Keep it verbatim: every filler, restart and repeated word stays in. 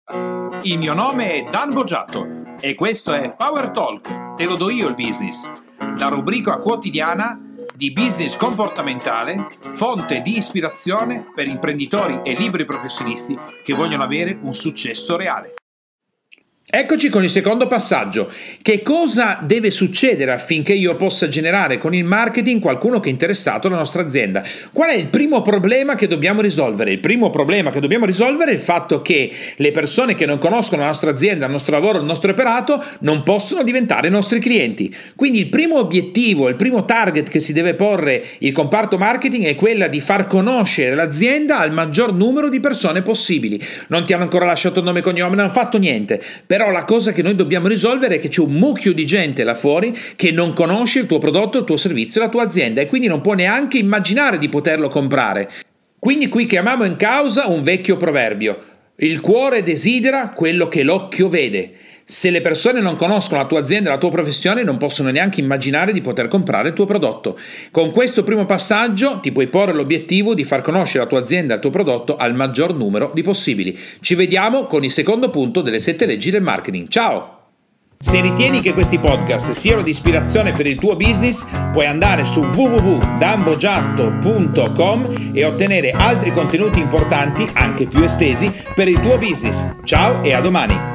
Il mio nome è Dan Boggiato e questo è Power Talk, te lo do io il business, la rubrica quotidiana di business comportamentale, fonte di ispirazione per imprenditori e liberi professionisti che vogliono avere un successo reale. Eccoci con il secondo passaggio. Che cosa deve succedere affinché io possa generare con il marketing qualcuno che è interessato alla nostra azienda? Qual è il primo problema che dobbiamo risolvere? Il primo problema che dobbiamo risolvere è il fatto che le persone che non conoscono la nostra azienda, il nostro lavoro, il nostro operato non possono diventare nostri clienti. Quindi il primo obiettivo, il primo target che si deve porre il comparto marketing è quella di far conoscere l'azienda al maggior numero di persone possibili. Non ti hanno ancora lasciato il nome e cognome, non hanno fatto niente. Però la cosa che noi dobbiamo risolvere è che c'è un mucchio di gente là fuori che non conosce il tuo prodotto, il tuo servizio, la tua azienda e quindi non può neanche immaginare di poterlo comprare. Quindi qui chiamiamo in causa un vecchio proverbio: il cuore desidera quello che l'occhio vede. Se le persone non conoscono la tua azienda, la tua professione, non possono neanche immaginare di poter comprare il tuo prodotto. Con questo primo passaggio ti puoi porre l'obiettivo di far conoscere la tua azienda e il tuo prodotto al maggior numero di possibili. Ci vediamo con il secondo punto delle sette leggi del marketing. Ciao! Se ritieni che questi podcast siano di ispirazione per il tuo business, puoi andare su w w w punto dan boggiato punto com e ottenere altri contenuti importanti, anche più estesi, per il tuo business. Ciao e a domani!